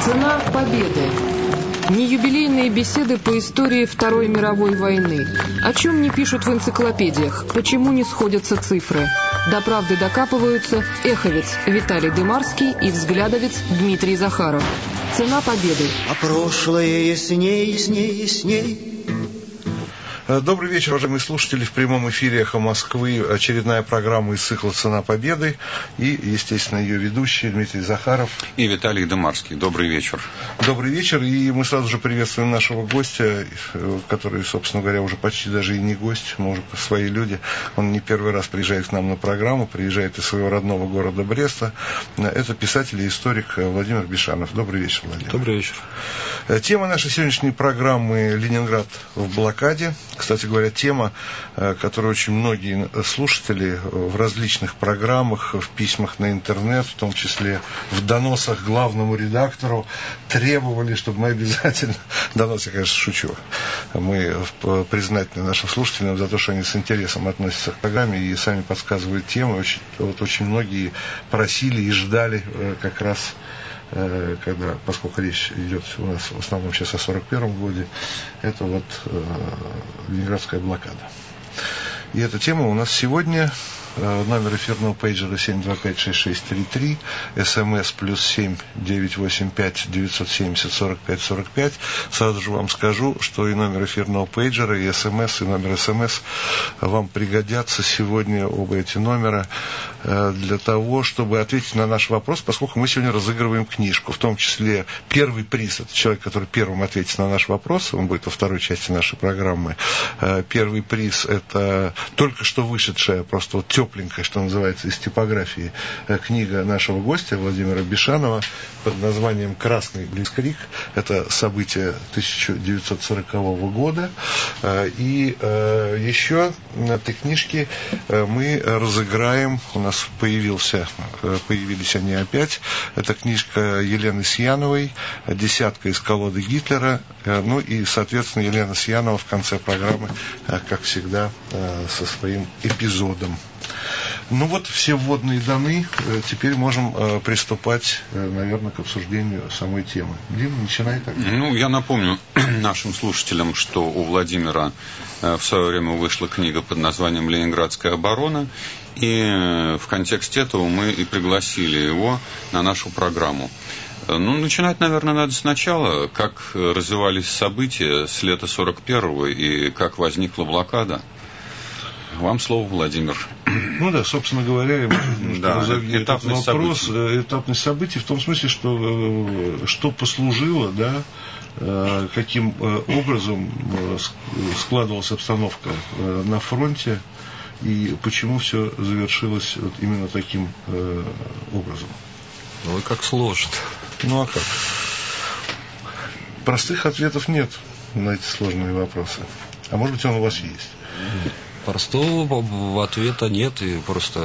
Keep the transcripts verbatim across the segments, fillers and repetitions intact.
Цена победы. Неюбилейные беседы по истории Второй мировой войны. О чем не пишут в энциклопедиях, почему не сходятся цифры. До правды докапываются эховец Виталий Дымарский и взглядовец Дмитрий Захаров. Цена победы. А прошлое ясней, ясней, ясней. Добрый вечер, уважаемые слушатели. В прямом эфире «Эхо Москвы» очередная программа из цикла «Цена победы». И, естественно, ее ведущие Дмитрий Захаров и Виталий Дымарский. Добрый вечер. Добрый вечер. И мы сразу же приветствуем нашего гостя, который, собственно говоря, уже почти даже и не гость, мы уже свои люди. Он не первый раз приезжает к нам на программу, приезжает из своего родного города Бреста. Это писатель и историк Владимир Бишанов. Добрый вечер, Владимир. Добрый вечер. Тема нашей сегодняшней программы «Ленинград в блокаде». Кстати говоря, тема, которую очень многие слушатели в различных программах, в письмах на интернет, в том числе в доносах главному редактору, требовали, чтобы мы обязательно... Донос, я, конечно, шучу. Мы признательны нашим слушателям за то, что они с интересом относятся к программе и сами подсказывают темы. Очень, вот очень многие просили и ждали как раз... когда, поскольку речь идет у нас в основном сейчас о сорок первом годе, это вот э, Ленинградская блокада. И эта тема у нас сегодня. Номер эфирного пейджера семь два пять шесть шесть три три, СМС плюс семь девять восемь пять девятьсот семьдесят сорок пять сорок пять. Сразу же вам скажу, что и номер эфирного пейджера, и СМС, и номер СМС вам пригодятся сегодня, оба эти номера, для того, чтобы ответить на наш вопрос, поскольку мы сегодня разыгрываем книжку, в том числе первый приз, это человек, который первым ответит на наш вопрос, он будет во второй части нашей программы. Первый приз — это только что вышедшая, просто вот тепленькая, что называется, из типографии книга нашего гостя Владимира Бишанова под названием «Красный блицкриг». Это событие тысяча девятьсот сорокового года. И еще на этой книжке мы разыграем, у нас появился, появились они опять, это книжка Елены Сьяновой «Десятка из колоды Гитлера». Ну и, соответственно, Елена Сьянова в конце программы, как всегда, со своим эпизодом. Ну вот, все вводные даны, теперь можем э, приступать, э, наверное, к обсуждению самой темы. Дим, начинай так. Ну, я напомню нашим слушателям, что у Владимира э, в свое время вышла книга под названием «Ленинградская оборона», и э, в контексте этого мы и пригласили его на нашу программу. Ну, начинать, наверное, надо сначала, как развивались события с лета сорок первого и как возникла блокада. Вам слово, Владимир. Ну да, собственно говоря, я да, разобью этот вопрос. Событий. Этапность событий в том смысле, что, что послужило, да, каким образом складывалась обстановка на фронте и почему все завершилось вот именно таким образом. Ну и как сложно. Ну а как? Простых ответов нет на эти сложные вопросы. А может быть, он у вас есть? Простого ответа нет, и просто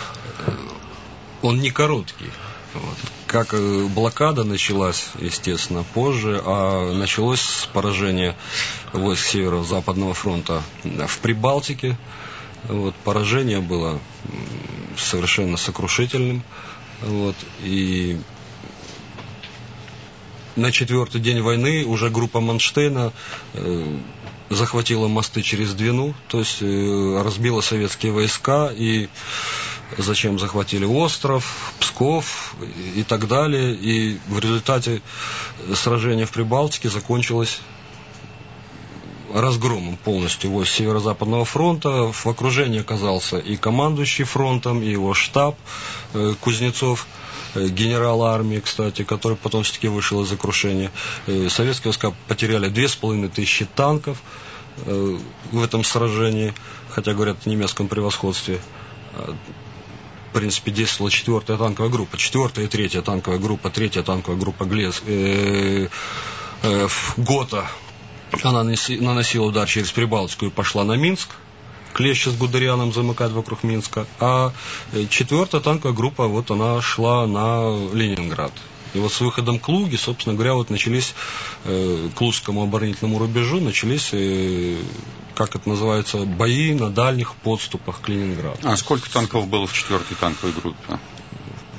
он не короткий. Вот. Как блокада началась, естественно, позже, а началось с поражения войск Северо-Западного фронта в Прибалтике. Вот. Поражение было совершенно сокрушительным. Вот. И на четвертый день войны уже группа Манштейна э, захватила мосты через Двину, то есть э, разбила советские войска, и зачем захватили остров, Псков и, и так далее. И в результате сражения в Прибалтике закончилось разгромом полностью войск Северо-Западного фронта. В окружении оказался и командующий фронтом, и его штаб э, Кузнецов, э, генерал армии, кстати, который потом все-таки вышел из окружения. Э, советские войска потеряли две с половиной тысячи танков э, в этом сражении, хотя говорят о немецком превосходстве. В принципе, действовала четвертая танковая группа, четвертая и третья танковая группа, третья танковая группа Глез, э, э, Гота. Она наносила удар через Прибалтику и пошла на Минск. Клещи с Гудерианом замыкать вокруг Минска. А четвертая танковая группа, вот она шла на Ленинград. И вот с выходом к Луге, собственно говоря, вот начались э, к Лужскому оборонительному рубежу, начались, э, как это называется, бои на дальних подступах к Ленинграду. А сколько танков было в четвертой танковой группе?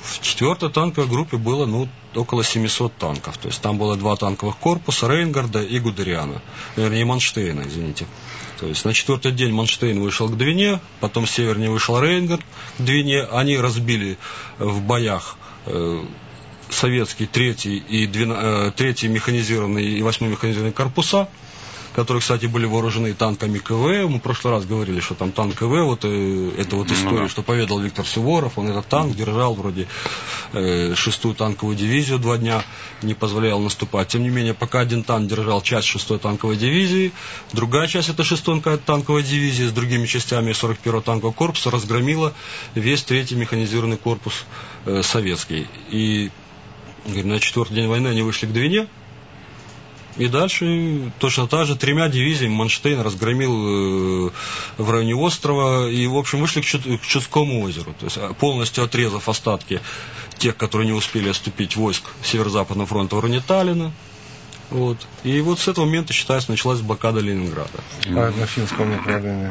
в четвертой танковой группе было ну, около семисот танков. То есть там было два танковых корпуса, Рейнгарда и Гудериана. Вернее, Манштейна, извините. То есть на четвертый день Манштейн вышел к Двине, потом севернее вышел Рейнгард к Двине. Они разбили в боях э, советский третий и двенадцатый, э, третий механизированный и восьмой механизированный корпуса, которые, кстати, были вооружены танками КВ. Мы в прошлый раз говорили, что там танк КВ, вот э, это вот история, ну, да. что поведал Виктор Суворов, он этот танк держал вроде э, шестую танковую дивизию два дня, не позволял наступать. Тем не менее, пока один танк держал часть шестой танковой дивизии, другая часть этой шестой танковой дивизии с другими частями сорок первого танкового корпуса разгромила весь третий механизированный корпус э, советский. И говорим, на четвертый день войны они вышли к Двине. И дальше точно так же тремя дивизиями Манштейн разгромил э, в районе острова и, в общем, вышли к, Чуд, к Чудскому озеру. То есть полностью отрезав остатки тех, которые не успели отступить войск Северо-Западного фронта в районе Таллина. Вот. И вот с этого момента, считается, началась блокада Ленинграда. А на финском направлении?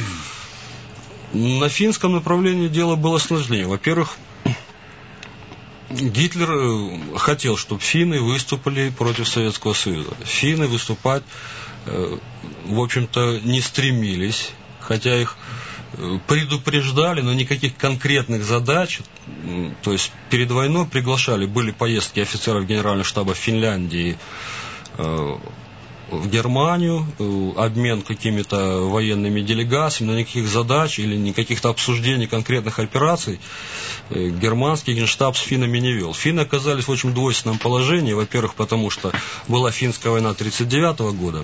На финском направлении дело было сложнее. Во-первых, Гитлер хотел, чтобы финны выступили против Советского Союза. Финны выступать, в общем-то, не стремились, хотя их предупреждали, но никаких конкретных задач, то есть перед войной приглашали, были поездки офицеров Генерального штаба Финляндии в Германию, обмен какими-то военными делегациями, но никаких задач или никаких-то обсуждений конкретных операций германский генштаб с финнами не вел. Финны оказались в очень двойственном положении, во-первых, потому что была финская война тысяча девятьсот тридцать девятого года,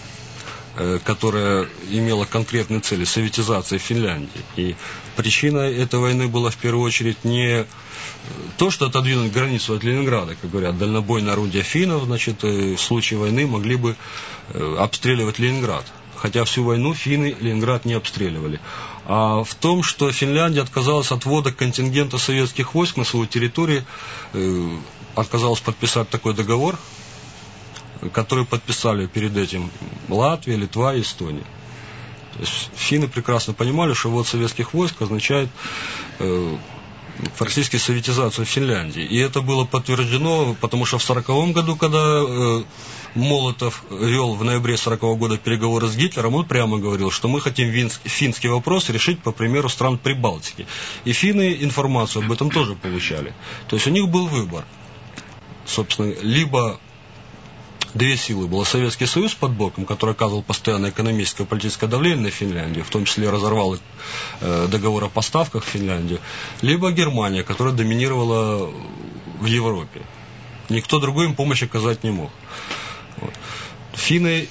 которая имела конкретные цели советизации Финляндии. И причиной этой войны была в первую очередь не то, что отодвинуть границу от Ленинграда, как говорят, дальнобойное орудие финнов, значит, в случае войны могли бы обстреливать Ленинград. Хотя всю войну финны Ленинград не обстреливали. А в том, что Финляндия отказалась от ввода контингента советских войск на свою территорию, отказалась подписать такой договор, который подписали перед этим Латвия, Литва и Эстония. То есть финны прекрасно понимали, что ввод советских войск означает э, фактически советизацию Финляндии. И это было подтверждено, потому что в сороковом году, когда э, Молотов вел в ноябре сорокового года переговоры с Гитлером, он прямо говорил, что мы хотим винск, финский вопрос решить по примеру стран Прибалтики. И финны информацию об этом тоже получали. То есть у них был выбор. Собственно, либо две силы. Был Советский Союз под боком, который оказывал постоянное экономическое и политическое давление на Финляндию, в том числе разорвал э, договор о поставках в Финляндию, либо Германия, которая доминировала в Европе. Никто другой им помощь оказать не мог. Вот. Финны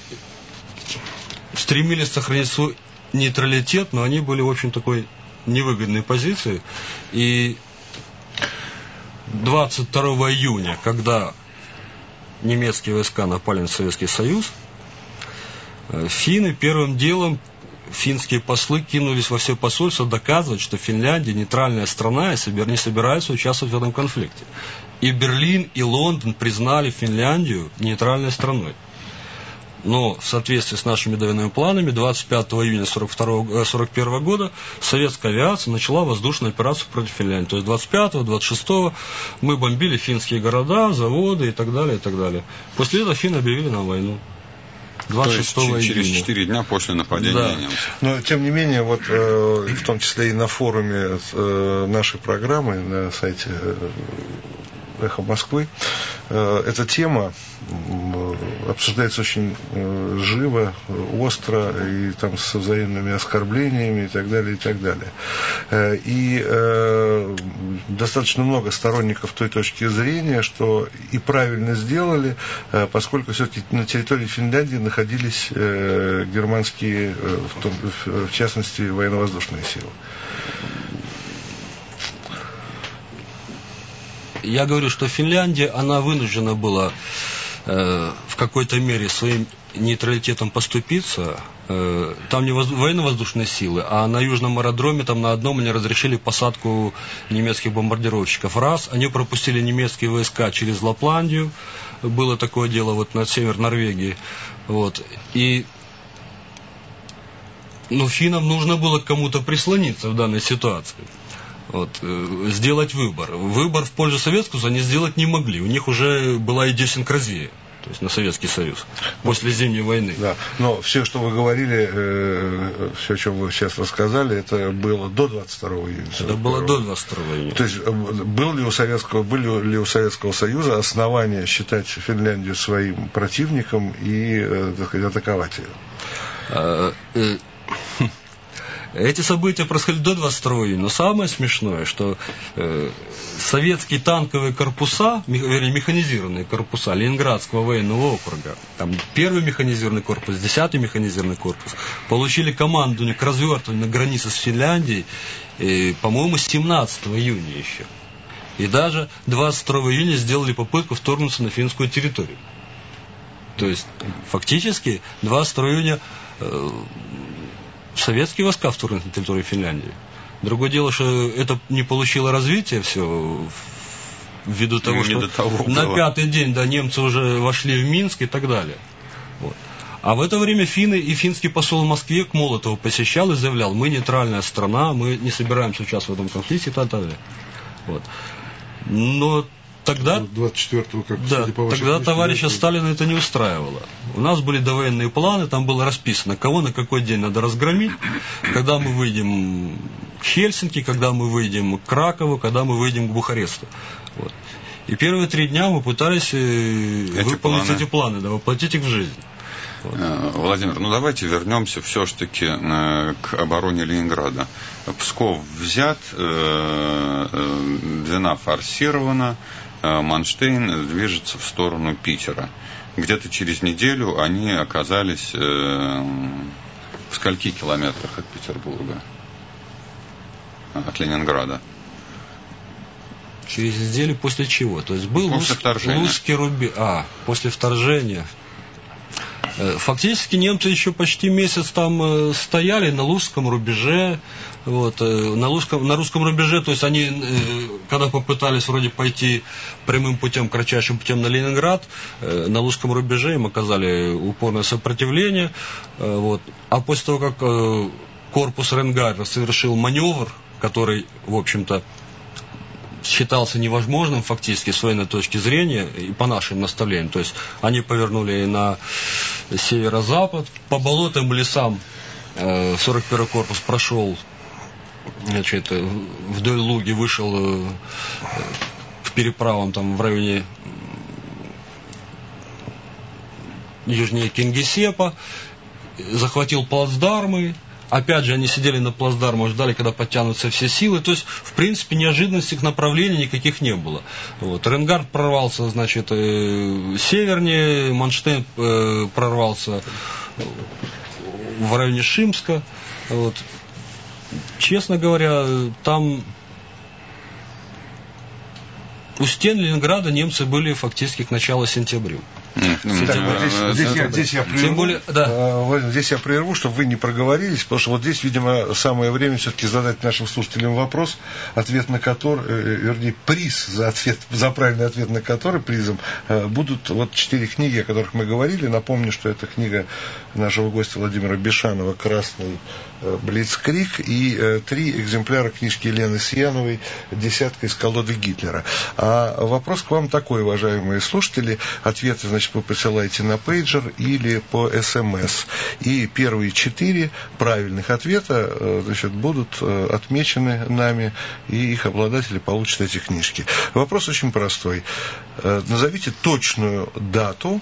стремились сохранить свой нейтралитет, но они были в очень такой невыгодной позиции. И двадцать второго июня, когда немецкие войска напали на Советский Союз, финны первым делом, финские послы кинулись во все посольства доказывать, что Финляндия нейтральная страна и не собирается участвовать в этом конфликте. И Берлин, и Лондон признали Финляндию нейтральной страной. Но в соответствии с нашими военными планами двадцать пятого июня сорок первого года советская авиация начала воздушную операцию против Финляндии. То есть двадцать пятого, двадцать шестого мы бомбили финские города, заводы и так далее, и так далее. После этого финны объявили нам войну. двадцать шестого июня. Через четыре дня после нападения да. немцев. Но, тем не менее, вот, э, в том числе и на форуме э, нашей программы, на сайте э, «Эхо Москвы», э, эта тема э, обсуждается очень э, живо, остро, и там со взаимными оскорблениями и так далее, и так далее. Э, и э, достаточно много сторонников той точки зрения, что и правильно сделали, э, поскольку все-таки на территории Финляндии находились э, германские, э, в, том, в, в частности, военно-воздушные силы. Я говорю, что Финляндия, она вынуждена была э, в какой-то мере своим нейтралитетом поступиться. Э, там не воз... военно-воздушные силы, а на южном аэродроме там на одном они разрешили посадку немецких бомбардировщиков. Раз, они пропустили немецкие войска через Лапландию, было такое дело вот над север Норвегии. Вот. И ну, финнам нужно было к кому-то прислониться в данной ситуации. Вот, сделать выбор. Выбор в пользу Советского Союза они сделать не могли. У них уже была идиосинкразия. То есть на Советский Союз, после Зимней войны. Да, но все, что вы говорили, э, все, о чем вы сейчас рассказали, это было до двадцать второго июня. Это было до двадцать второго июня. То есть, был ли у Советского, были ли у Советского Союза основания считать Финляндию своим противником и, э, так сказать, атаковать ее? А, э, Эти события происходили до двадцать второго июня, но самое смешное, что э, советские танковые корпуса, вернее, механизированные корпуса Ленинградского военного округа, там первый механизированный корпус, десятый механизированный корпус, получили команду к развертыванию на границе с Финляндией, э, по-моему, семнадцатого июня еще. И даже двадцать второго июня сделали попытку вторгнуться на финскую территорию. То есть, фактически, двадцать второго июня... Э, советские войска вторгнулись на территорию Финляндии. Другое дело, что это не получило развития все ввиду того, не что того на было. пятый день да, немцы уже вошли в Минск и так далее. Вот. А в это время финны и финский посол в Москве к Молотову посещал и заявлял: мы нейтральная страна, мы не собираемся участвовать в этом конфликте и так далее. Вот. Но тогда, двадцать четвёртого, как, да, по тогда книжке, товарища да, Сталина это не устраивало. У нас были довоенные планы, там было расписано, кого на какой день надо разгромить, когда мы выйдем к Хельсинки, когда мы выйдем к Кракову, когда мы выйдем к Бухаресту. Вот. И первые три дня мы пытались эти выполнить планы. эти планы, да, воплотить их в жизнь. Вот. Владимир, ну давайте вернемся все-таки к обороне Ленинграда. Псков взят, Двина форсирована, Манштейн движется в сторону Питера. Где-то через неделю они оказались в скольки километрах от Петербурга, от Ленинграда? Через неделю после чего? То есть был после вторжения. Лузский рубеж. А, после вторжения. Фактически немцы еще почти месяц там стояли на Лузском рубеже. Вот, на, Лузском, на русском рубеже, то есть они, когда попытались вроде пойти прямым путем, кратчайшим путем на Ленинград, на Лузском рубеже им оказали упорное сопротивление. Вот. А после того, как корпус Рейнгардта совершил маневр, который, в общем-то, считался невозможным фактически с военной точки зрения и по нашим наставлениям. То есть они повернули на северо-запад, по болотам и лесам сорок первый корпус прошел, значит, вдоль Луги вышел к переправам там в районе южнее Кингисеппа, захватил плацдармы. Опять же, они сидели на плацдармах, ждали, когда подтянутся все силы. То есть, в принципе, неожиданностей направлений никаких не было. Вот. Рейнгард прорвался, значит, э, севернее, Манштейн э, прорвался в районе Шимска. Вот. Честно говоря, там у стен Ленинграда немцы были фактически к началу сентября. Так, вот здесь, здесь, я, здесь, я прерву, более, да. э, здесь я прерву, чтобы вы не проговорились, потому что вот здесь, видимо, самое время все-таки задать нашим слушателям вопрос, ответ на который, э, вернее, приз за, ответ, за правильный ответ на который призом э, будут вот четыре книги, о которых мы говорили. Напомню, что это книга нашего гостя Владимира Бешанова «Красный э, Блицкриг» и э, три экземпляра книжки Елены Сияновой «Десятка из колоды Гитлера». А вопрос к вам такой, уважаемые слушатели, ответы, значит, вы присылаете на пейджер или по СМС. И первые четыре правильных ответа, значит, будут отмечены нами, и их обладатели получат эти книжки. Вопрос очень простой. Назовите точную дату,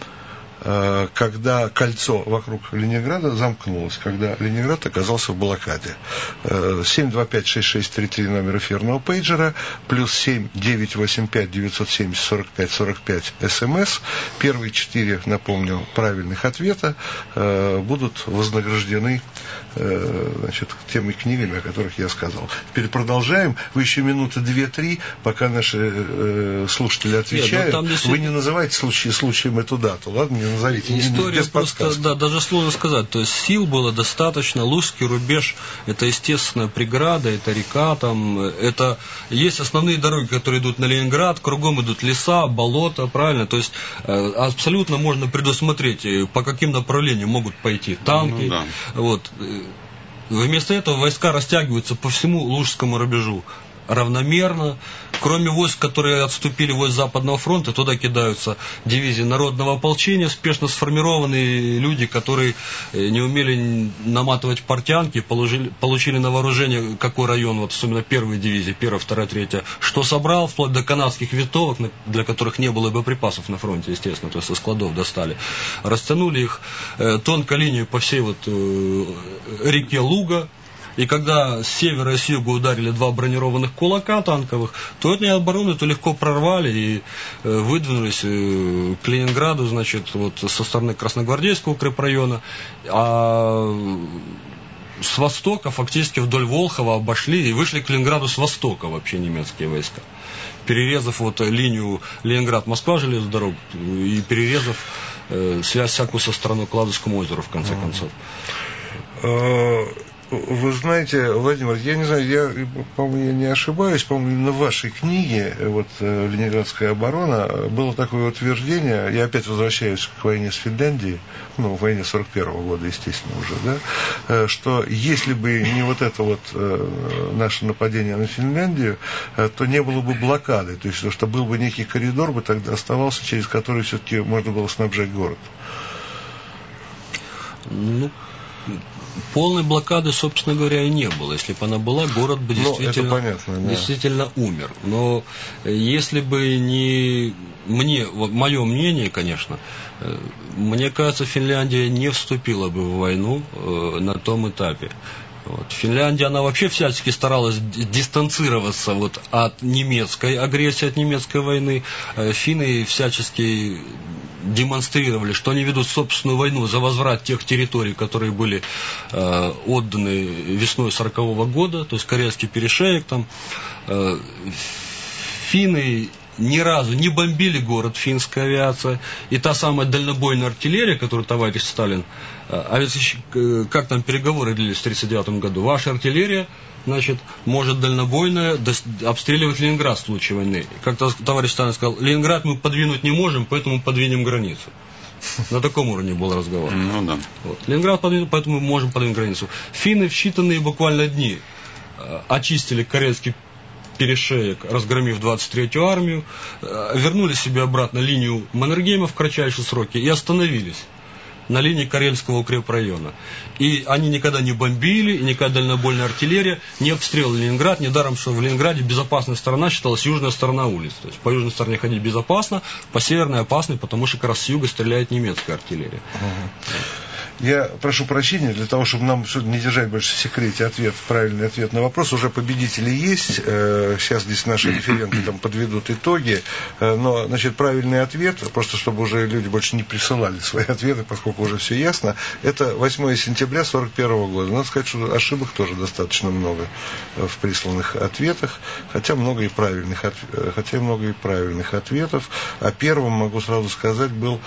когда кольцо вокруг Ленинграда замкнулось, когда Ленинград оказался в блокаде. семь два пять шесть шесть три три номер эфирного пейджера, плюс семь девять восемь пять девятьсот семьдесят сорок пять сорок пять СМС. Первые четыре, напомню, правильных ответа будут вознаграждены, значит, теми книгами, о которых я сказал. Теперь продолжаем. Вы еще минуты две-три, пока наши слушатели отвечают. Нет, ну, здесь... Вы не называйте случай, случаем эту дату, ладно? Не назовите. История без просто, да, даже сложно сказать. То есть сил было достаточно. Лузский рубеж — это естественная преграда, это река, там, это есть основные дороги, которые идут на Ленинград, кругом идут леса, болота, правильно? То есть э, абсолютно можно предусмотреть, по каким направлениям могут пойти танки. Ну, да. Вот. Вместо этого войска растягиваются по всему Лужскому рубежу равномерно. Кроме войск, которые отступили войск Западного фронта, туда кидаются дивизии народного ополчения, спешно сформированные люди, которые не умели наматывать портянки, получили, получили на вооружение какой район, вот особенно первые дивизии, первая, вторая, третья, что собрал, вплоть до канадских винтовок, для которых не было боеприпасов на фронте, естественно, то есть со складов достали. Растянули их э, тонкой линией по всей вот э, реке Луга. И когда с севера и с юга ударили два бронированных кулака танковых, то они оборону то легко прорвали и э, выдвинулись э, к Ленинграду, значит, вот со стороны Красногвардейского укрепрайона, а с востока фактически вдоль Волхова обошли и вышли к Ленинграду с востока вообще немецкие войска, перерезав вот линию Ленинград-Москва железную дорогу и перерезав э, связь всякую со стороной к Ладожскому озеру в конце концов. Вы знаете, Владимир, я не знаю, я, по-моему, я не ошибаюсь, по-моему, именно в вашей книге вот, «Ленинградская оборона» было такое утверждение, я опять возвращаюсь к войне с Финляндией, ну, войне сорок первого года, естественно, уже, да, что если бы не вот это вот наше нападение на Финляндию, то не было бы блокады, то есть, что был бы некий коридор, бы тогда оставался, через который все-таки можно было снабжать город. Ну, полной блокады, собственно говоря, и не было. Если бы она была, город бы действительно, понятно, да. действительно умер. Но если бы не мне, мое мнение, конечно, мне кажется, Финляндия не вступила бы в войну на том этапе. Вот. Финляндия, она вообще всячески старалась дистанцироваться вот от немецкой агрессии, от немецкой войны. Финны всячески демонстрировали, что они ведут собственную войну за возврат тех территорий, которые были э, отданы весной сорокового года, то есть Карельский перешеек там. Э, финны ни разу не бомбили город, финская авиация, и та самая дальнобойная артиллерия, которую товарищ Сталин, а ведь как там переговоры длились в тридцать девятом году, ваша артиллерия, значит, может дальнобойная обстреливать Ленинград в случае войны. Как-то товарищ Сталин сказал, Ленинград мы подвинуть не можем, поэтому подвинем границу. На таком уровне был разговор. Ну, да. Вот. Ленинград подвинуть, поэтому мы можем подвинуть границу. Финны в считанные буквально дни очистили Карельский перешеек, разгромив двадцать третью армию, вернули себе обратно линию Маннергейма в кратчайшие сроки и остановились на линии Карельского укрепрайона. И они никогда не бомбили, и никогда дальнобойная артиллерия не обстреливала Ленинград. Недаром, что в Ленинграде безопасная сторона считалась южная сторона улиц. То есть по южной стороне ходить безопасно, по северной опасно, потому что как раз с юга стреляет немецкая артиллерия. Я прошу прощения, для того, чтобы нам не держать больше в секрете ответ, правильный ответ на вопрос. Уже победители есть. Сейчас здесь наши референты там подведут итоги. Но, значит, правильный ответ, просто чтобы уже люди больше не присылали свои ответы, поскольку уже все ясно, это восьмое сентября сорок первого года. Надо сказать, что ошибок тоже достаточно много в присланных ответах, хотя много и правильных, хотя много и правильных ответов. А первым, могу сразу сказать, был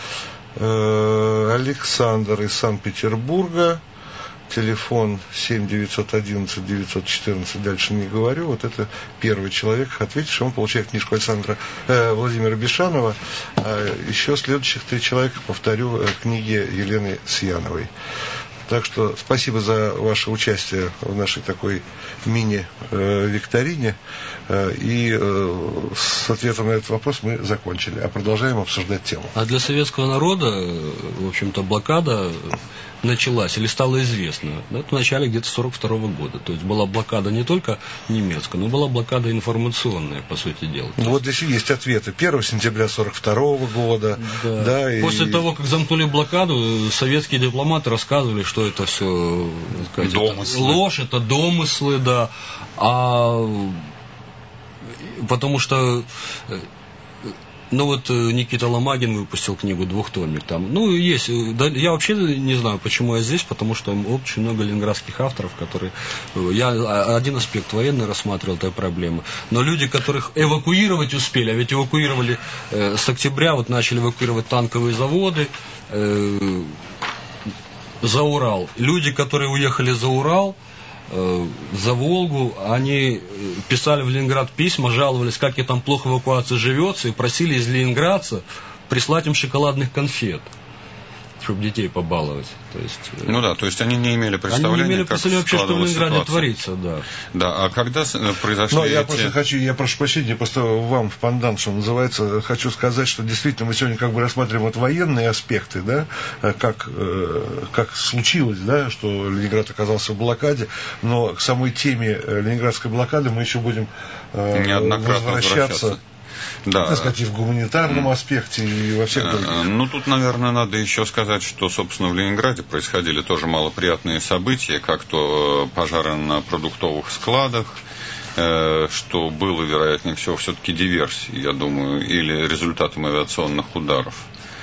Александр из Санкт-Петербурга, телефон семь девятьсот одиннадцать девятьсот четырнадцать, дальше не говорю, вот это первый человек, ответивший, он получает книжку Александра э, Владимира Бишанова, а еще следующих три человека, повторю, книги Елены Сьяновой. Так что спасибо за ваше участие в нашей такой мини-викторине. И с ответом на этот вопрос мы закончили. А продолжаем обсуждать тему. А для советского народа, в общем-то, блокада началась или стало известно да, в начале где-то сорок второго года. То есть была блокада не только немецкая, но была блокада информационная, по сути дела. Ну, вот здесь есть ответы. первого сентября сорок второго года. Да. Да, После и... того, как замкнули блокаду, советские дипломаты рассказывали, что это все сказать, это ложь, это домыслы, да. А потому что ну вот Никита Ломагин выпустил книгу «Двухтомник» там. Ну, есть. Да, я вообще не знаю, почему я здесь, потому что очень много ленинградских авторов, которые... Я один аспект военный рассматривал этой проблемы. Но люди, которых эвакуировать успели, а ведь эвакуировали э, с октября, вот начали эвакуировать танковые заводы э, за Урал. Люди, которые уехали за Урал, за Волгу, они писали в Ленинград письма, жаловались, как им там плохо эвакуация живется, и просили из ленинградца прислать им шоколадных конфет. чтобы детей побаловать. То есть, ну да, то есть они не имели представления, они не имели как представления вообще, что в Ленинграде ситуация. творится, да. Да, а когда произошли Но эти... я просто хочу, я прошу прощения, просто вам в пандан, что называется, хочу сказать, что действительно мы сегодня как бы рассматриваем вот военные аспекты, да, как, как случилось, да, что Ленинград оказался в блокаде, но к самой теме ленинградской блокады мы еще будем неоднократно возвращаться. возвращаться. Да. Так сказать, и в гуманитарном аспекте, и во всех других. Ну, тут, наверное, надо еще сказать, что, собственно, в Ленинграде происходили тоже малоприятные события, как то пожары на продуктовых складах, что было, вероятнее всего, все-таки диверсией, я думаю, или результатом авиационных ударов,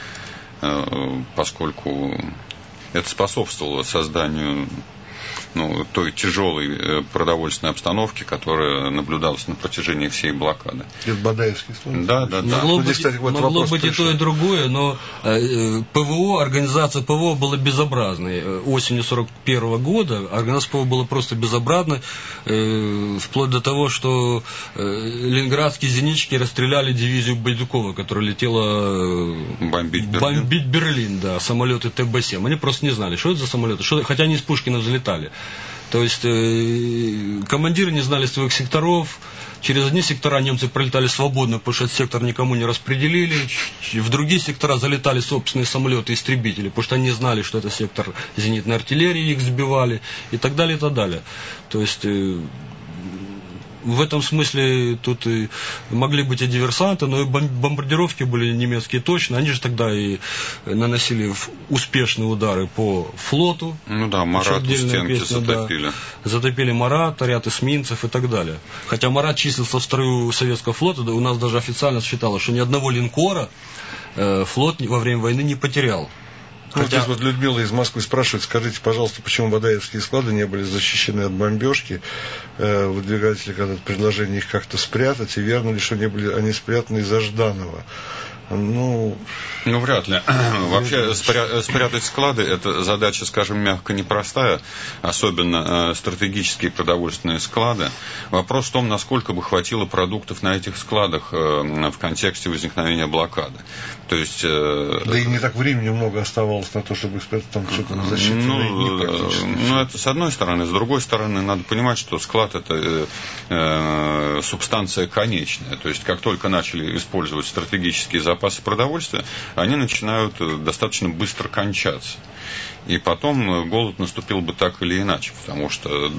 поскольку это способствовало созданию ну, той тяжелой продовольственной обстановки, которая наблюдалась на протяжении всей блокады. Это Бадаевский случай. Да, да, да. Могло ну, быть, здесь, кстати, вот могло быть и пришел. то, и другое, но э, ПВО, организация ПВО была безобразной. Осенью сорок первого года организация ПВО была просто безобразной, э, вплоть до того, что э, ленинградские зенитчики расстреляли дивизию Байдукова, которая летела э, бомбить Берлин. Бомбить Берлин, да, самолеты Тэ Бэ семь. Они просто не знали, что это за самолеты, что, хотя они из Пушкина взлетали. То есть э, командиры не знали своих секторов, через одни сектора немцы пролетали свободно, потому что этот сектор никому не распределили, в другие сектора залетали собственные самолеты, истребители, потому что они не знали, что это сектор зенитной артиллерии, их сбивали и так далее, и так далее. То есть... Э, в этом смысле тут и могли быть и диверсанты, но и бомбардировки были немецкие точно. Они же тогда и наносили успешные удары по флоту. Ну да, Марат у стенки песня, затопили. Да, затопили Марат, ряд эсминцев и так далее. Хотя Марат числился в строю советского флота, да, у нас даже официально считалось, что ни одного линкора э, флот во время войны не потерял. Ну, Хотя... Здесь вот Людмила из Москвы спрашивает, скажите, пожалуйста, почему Бадаевские склады не были защищены от бомбежки? Э, выдвигатели когда предложение их как-то спрятать, и верно ли, что не были они спрятаны из-за Жданова? Ну, ну, вряд ли. Вообще, спря- спрятать склады – это задача, скажем, мягко непростая, особенно э, стратегические продовольственные склады. Вопрос в том, насколько бы хватило продуктов на этих складах э, в контексте возникновения блокады. То есть... Э, да и не так времени много оставалось на то, чтобы спрятать там что-то на защиту. Ну, ну, это с одной стороны. С другой стороны, надо понимать, что склад – это э, э, субстанция конечная. То есть, как только начали использовать стратегические запасы, запасы продовольствия, они начинают достаточно быстро кончаться. И потом голод наступил бы так или иначе, потому что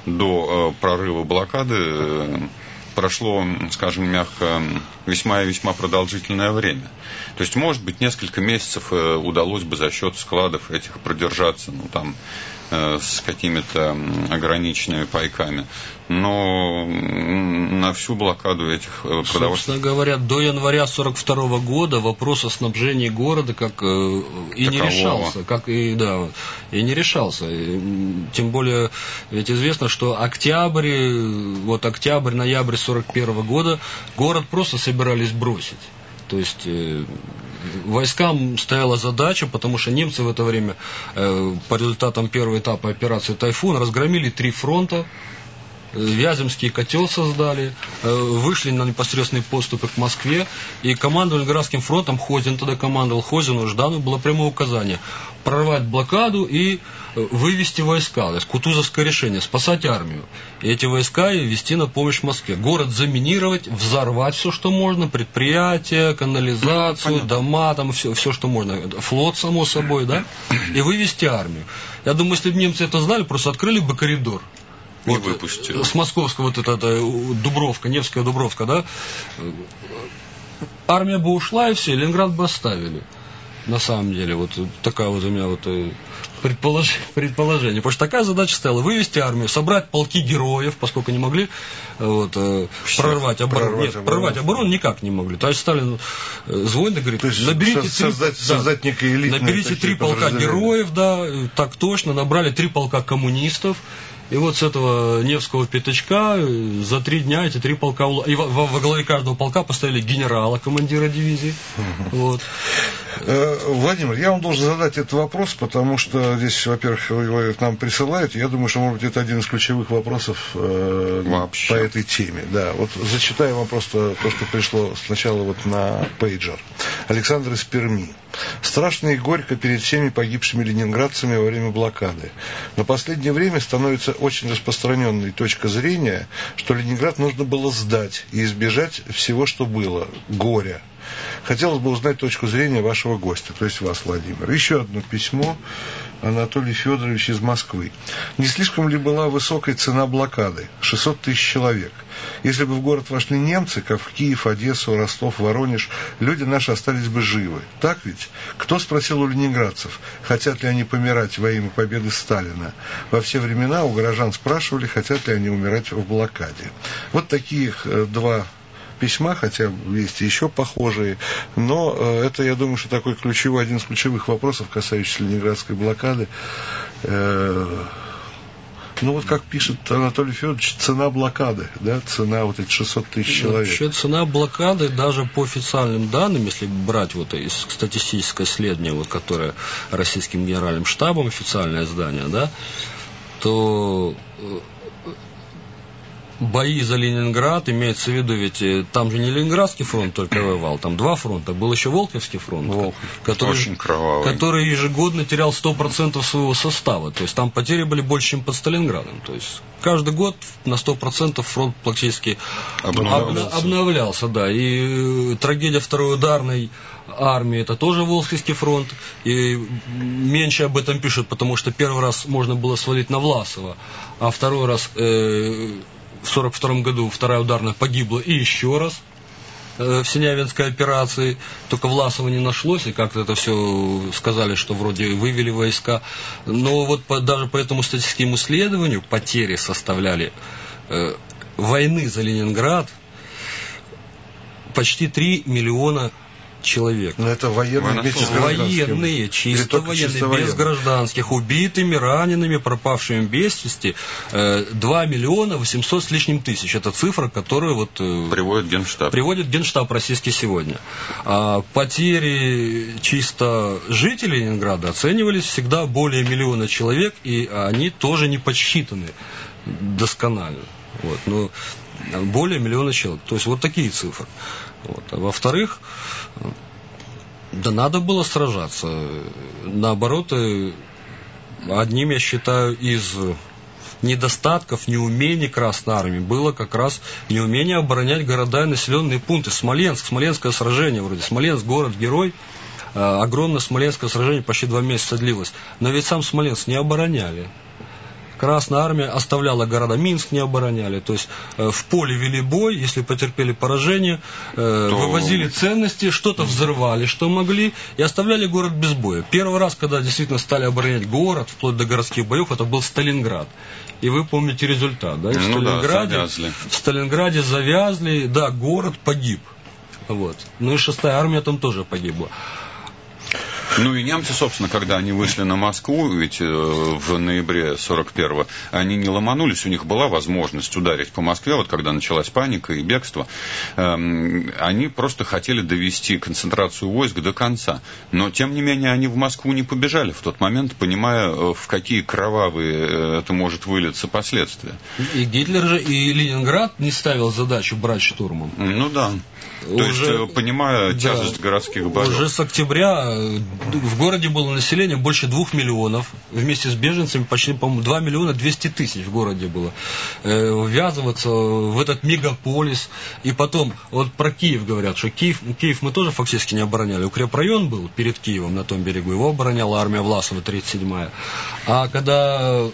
до прорыва блокады прошло, скажем мягко, весьма и весьма продолжительное время. То есть, может быть, несколько месяцев удалось бы за счет складов этих продержаться, ну, там, с какими-то ограниченными пайками. Но на всю блокаду этих продовольствий... Собственно говоря, до января сорок второго года вопрос о снабжении города как и Такового. не решался. Как и, да, и не решался. Тем более, ведь известно, что октябрь, вот октябрь-ноябрь сорок первого года город просто собирались бросить. То есть э, войскам стояла задача, потому что немцы в это время э, по результатам первого этапа операции «Тайфун» разгромили три фронта, э, Вяземский котел создали, э, вышли на непосредственные поступы к Москве, и командовал Ленинградским фронтом, Хозин тогда командовал, Хозину, Жданову было прямое указание прорвать блокаду и вывести войска, то есть Кутузовское решение, спасать армию. И эти войска и вести на помощь Москве. Город заминировать, взорвать все, что можно, предприятия, канализацию, Понятно. дома, там все, все, что можно. Флот, само собой, да, и вывести армию. Я думаю, если бы немцы это знали, просто открыли бы коридор. Вот, выпустили. С Московского, вот это, это Дубровка, Невская Дубровка, да, армия бы ушла и все, Ленинград бы оставили. На самом деле, вот такая вот у меня вот предполож... предположение. Потому что такая задача стояла: вывести армию, собрать полки героев, поскольку не могли вот, прорвать оборону. Прорвать, Нет, оборону. прорвать оборону никак не могли. Товарищ Сталин звонит и говорит: наберите, создать, три... создать да, наберите три полка героев, да, так точно, набрали три полка коммунистов. И вот с этого Невского пятачка за три дня эти три полка... И во, во главе каждого полка поставили генерала, командира дивизии. Вот. Владимир, я вам должен задать этот вопрос, потому что здесь, во-первых, его к нам присылают. Я думаю, что, может быть, это один из ключевых вопросов э, по этой теме. Да, вот зачитаю вам просто то, что пришло сначала вот на пейджер. Александр из Перми. Страшно и горько перед всеми погибшими ленинградцами во время блокады. Но в последнее время становится очень распространенной точка зрения, что Ленинград нужно было сдать и избежать всего, что было, горя. Хотелось бы узнать точку зрения вашего гостя, то есть вас, Владимир. Еще одно письмо. Анатолий Федорович из Москвы. Не слишком ли была высокая цена блокады? шестьсот тысяч человек. Если бы в город вошли немцы, как в Киев, Одессу, Ростов, Воронеж, люди наши остались бы живы. Так ведь? Кто спросил у ленинградцев, хотят ли они помирать во имя победы Сталина? Во все времена у горожан спрашивали, хотят ли они умирать в блокаде. Вот таких два письма, хотя есть еще похожие, но э, это, я думаю, что такой ключевой, один из ключевых вопросов, касающийся ленинградской блокады. Э, ну вот как пишет Анатолий Федорович, цена блокады, да, цена вот эти шестьсот тысяч человек. Вообще цена блокады, даже по официальным данным, если брать вот из статистического исследования, вот, которое российским генеральным штабом, официальное издание, да, то бои за Ленинград, имеется в виду, ведь там же не Ленинградский фронт только воевал, там два фронта, был еще Волховский фронт, Волхов, который, очень кровавый, который ежегодно терял сто процентов своего состава, то есть там потери были больше, чем под Сталинградом, то есть каждый год на сто процентов фронт практически обновлялся. обновлялся, да, и трагедия второй ударной армии, это тоже Волховский фронт, и меньше об этом пишут, потому что первый раз можно было свалить на Власова, а второй раз э, в сорок втором году вторая ударная погибла и еще раз э, в Синявинской операции, только Власова не нашлось, и как-то это все сказали, что вроде вывели войска, но вот по, даже по этому статистическому исследованию потери составляли э, войны за Ленинград почти три миллиона человек. Но это военные, вместе с гражданскими. Военные, чисто военные, чисто без военные. Гражданских, убитыми, ранеными, пропавшими без вести, два миллиона восемьсот с лишним тысяч. Это цифра, которую вот приводит Генштаб. Приводит Генштаб российский сегодня. А потери чисто жителей Ленинграда оценивались всегда более миллиона человек, и они тоже не подсчитаны досконально. Вот, но более миллиона человек. То есть вот такие цифры. Вот. А во-вторых, да надо было сражаться. Наоборот, одним, я считаю, из недостатков, неумений Красной Армии было как раз неумение оборонять города и населенные пункты. Смоленск, Смоленское сражение вроде. Смоленск, город-герой. Огромное Смоленское сражение почти два месяца длилось. Но ведь сам Смоленск не обороняли. Красная Армия оставляла города, Минск не обороняли, то есть э, в поле вели бой, если потерпели поражение, э, То... вывозили ценности, что-то взрывали, что могли, и оставляли город без боя. Первый раз, когда действительно стали оборонять город, вплоть до городских боев, это был Сталинград. И вы помните результат, да? И в, ну Сталинграде, да, в Сталинграде завязли, да, город погиб. Вот. Ну и шестая армия там тоже погибла. Ну и немцы, собственно, когда они вышли на Москву, ведь в ноябре сорок первого, они не ломанулись, у них была возможность ударить по Москве, вот когда началась паника и бегство, они просто хотели довести концентрацию войск до конца. Но, тем не менее, они в Москву не побежали в тот момент, понимая, в какие кровавые это может вылиться последствия. И Гитлер же и Ленинград не ставил задачу брать штурмом. Ну да. То уже, есть, понимая тяжесть да, городских боев. Уже с октября в городе было население больше двух миллионов. Вместе с беженцами почти, по-моему, два миллиона двести тысяч в городе было. Э, ввязываться в этот мегаполис. И потом, вот про Киев говорят, что Киев, Киев мы тоже фактически не обороняли. Укрепрайон был перед Киевом на том берегу. Его обороняла армия Власова тридцать седьмая. А когда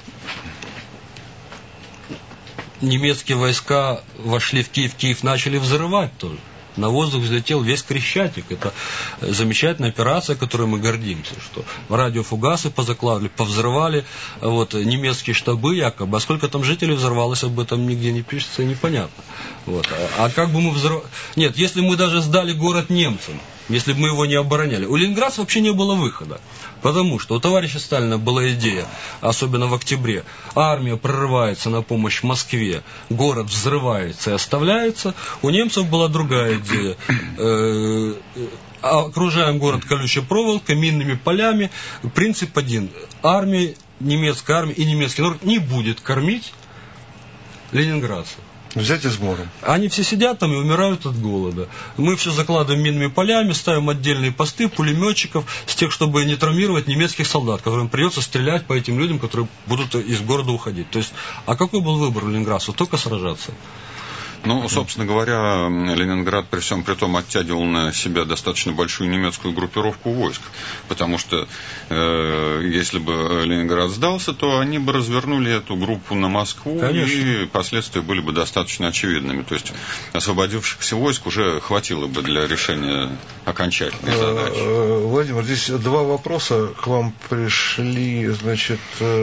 немецкие войска вошли в Киев, Киев начали взрывать тоже. На воздух взлетел весь Крещатик. Это замечательная операция, которой мы гордимся, что радиофугасы позакладывали, повзрывали, вот, немецкие штабы якобы. А сколько там жителей взорвалось, об этом нигде не пишется, непонятно. Вот. А, а как бы мы взорвали... Нет, если мы даже сдали город немцам, если бы мы его не обороняли, у ленинградцев вообще не было выхода. Потому что у товарища Сталина была идея, особенно в октябре, армия прорывается на помощь Москве, город взрывается и оставляется. У немцев была другая идея. окружаем город колючей проволокой, минными полями. Принцип один. Армия, немецкая армия и немецкий народ не будет кормить ленинградцев. Взять измором. Они все сидят там и умирают от голода. Мы все закладываем минными полями, ставим отдельные посты, пулеметчиков, с тех, чтобы не травмировать немецких солдат, которым придется стрелять по этим людям, которые будут из города уходить. То есть, а какой был выбор у ленинградцев? Только сражаться. Ну, собственно говоря, Ленинград при всем при том оттягивал на себя достаточно большую немецкую группировку войск, потому что э, если бы Ленинград сдался, то они бы развернули эту группу на Москву, конечно, и последствия были бы достаточно очевидными. То есть освободившихся войск уже хватило бы для решения окончательной задачи. Владимир, здесь два вопроса к вам пришли. Значит,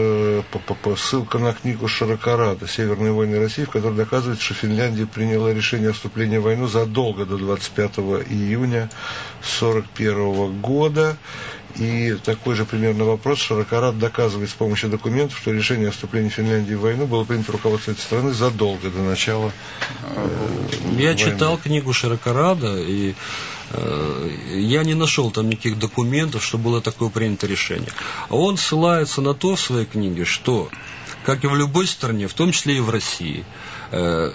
ссылка на книгу Широкорада «Северные войны России», в которой доказывается, что Финляндия приняла решение о вступлении в войну задолго до двадцать пятого июня сорок первого года. И такой же примерно вопрос. Широкорад доказывает с помощью документов, что решение о вступлении Финляндии в войну было принято руководством этой страны задолго до начала э, Я войны. читал книгу Широкорада, и э, я не нашел там никаких документов, что было такое принято решение. Он ссылается на то в своей книге, что, как и в любой стране, в том числе и в России, э,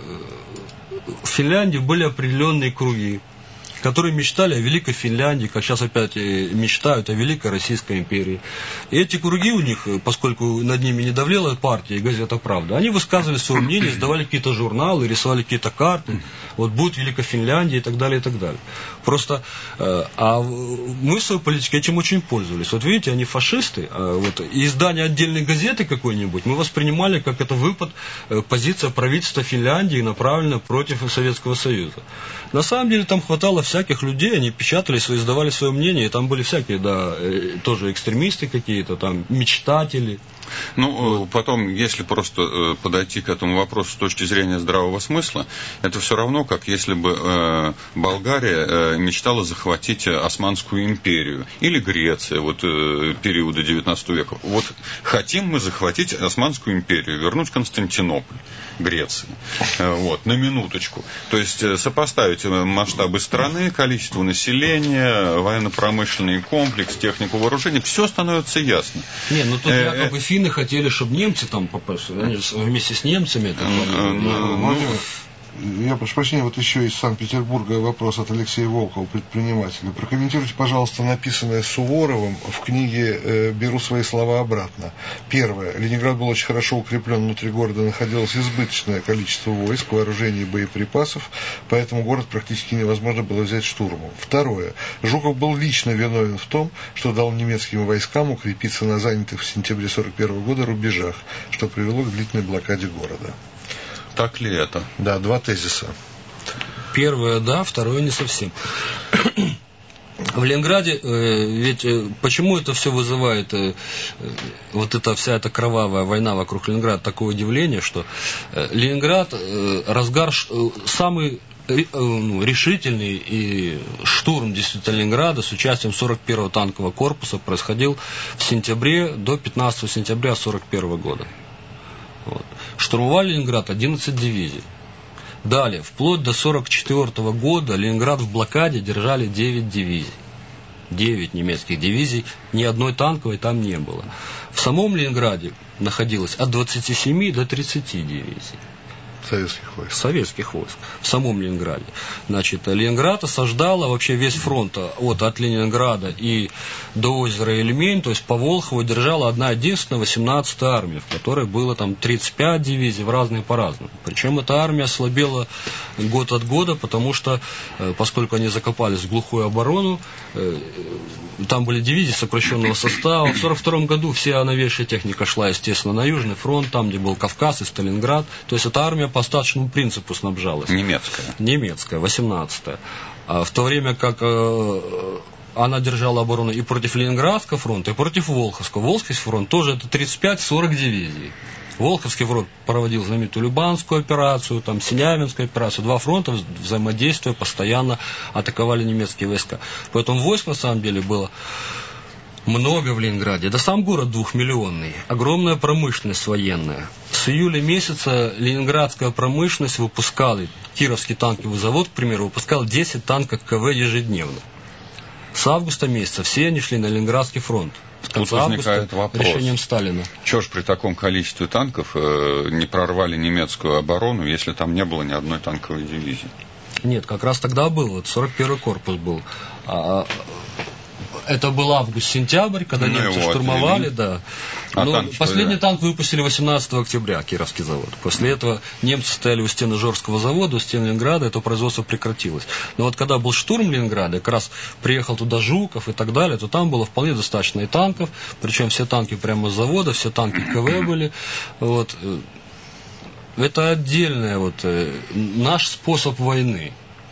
в Финляндии были определенные круги, которые мечтали о Великой Финляндии, как сейчас опять мечтают о Великой Российской империи. И эти круги у них, поскольку над ними не давлела партия и газета «Правда», они высказывали свое мнение, издавали какие-то журналы, рисовали какие-то карты, вот будет Великая Финляндия и так далее, и так далее. Просто, а мы в своей политике этим очень пользовались. Вот видите, они фашисты, вот, и издание отдельной газеты какой-нибудь мы воспринимали как это выпад, позиция правительства Финляндии, направленная против Советского Союза. На самом деле там хватало всяких людей, они печатали, издавали свое мнение, и там были всякие, да, тоже экстремисты какие-то, там, мечтатели. Ну, потом, если просто подойти к этому вопросу с точки зрения здравого смысла, это все равно, как если бы э, Болгария э, мечтала захватить Османскую империю, или Греция, вот э, периода девятнадцатого века. Вот хотим мы захватить Османскую империю, вернуть Константинополь, Греции. Э, вот, на минуточку. То есть э, сопоставить масштабы страны, количество населения, военно-промышленный комплекс, технику вооружения, все становится ясно. Не, ну тут э, якобы финны хотели, чтобы немцы там попали, они вместе с немцами. Это, ну, ну, я прошу прощения, вот еще из Санкт-Петербурга вопрос от Алексея Волкова, предпринимателя. Прокомментируйте, пожалуйста, написанное Суворовым в книге э, «Беру свои слова обратно». Первое. Ленинград был очень хорошо укреплен, внутри города находилось избыточное количество войск, вооружений и боеприпасов, поэтому город практически невозможно было взять штурмом. Второе. Жуков был лично виновен в том, что дал немецким войскам укрепиться на занятых в сентябре сорок первого года рубежах, что привело к длительной блокаде города. Так ли это? Да, два тезиса. Первое, да, второе не совсем. В Ленинграде, э, ведь э, почему это все вызывает, э, вот эта вся эта кровавая война вокруг Ленинграда, такое удивление, что э, Ленинград, э, разгар, э, самый э, ну, решительный и штурм действительно Ленинграда с участием сорок первого танкового корпуса происходил в сентябре до пятнадцатого сентября сорок первого года. Вот. Штурмовали Ленинград одиннадцать дивизий. Далее, вплоть до сорок четвёртого года Ленинград в блокаде держали девять дивизий. девять немецких дивизий, ни одной танковой там не было. В самом Ленинграде находилось от двадцати семи до тридцати дивизий. Советских войск. Советских войск. В самом Ленинграде. Значит, Ленинград осаждала вообще весь фронт от, от Ленинграда и до озера Ильмень, то есть по Волхову держала одна единственная восемнадцатая армия, в которой было там тридцать пять дивизий, в разные по-разному. Причем эта армия ослабела год от года, потому что, поскольку они закопались в глухую оборону, там были дивизии сокращенного состава. В сорок втором году вся новейшая техника шла, естественно, на Южный фронт, там, где был Кавказ и Сталинград. То есть эта армия по остаточному принципу снабжалась. Немецкая. Немецкая, восемнадцатая. А в то время как э, она держала оборону и против Ленинградского фронта, и против Волховского. Волховский фронт тоже это тридцать пять сорок дивизий. Волховский фронт проводил знаменитую Любанскую операцию, там Синявинскую операцию. Два фронта взаимодействия постоянно атаковали немецкие войска. Поэтому войск на самом деле было много в Ленинграде. Да сам город двухмиллионный. Огромная промышленность военная. С июля месяца ленинградская промышленность выпускала, Кировский танковый завод, к примеру, выпускал десять танков КВ ежедневно. С августа месяца все они шли на Ленинградский фронт. С конца августа решением Сталина. Чего ж при таком количестве танков э, не прорвали немецкую оборону, если там не было ни одной танковой дивизии? Нет, как раз тогда был, вот сорок первый корпус был. А, это был август-сентябрь, когда ну, немцы штурмовали, отвели. Да. А но последний танк выпустили восемнадцатого октября, Кировский завод. После этого немцы стояли у стен Ижорского завода, у стен Ленинграда, это производство прекратилось. Но вот когда был штурм Ленинграда, как раз приехал туда Жуков и так далее, то там было вполне достаточно и танков, причем все танки прямо с завода, все танки КВ были. Вот. Это отдельный вот, наш способ войны.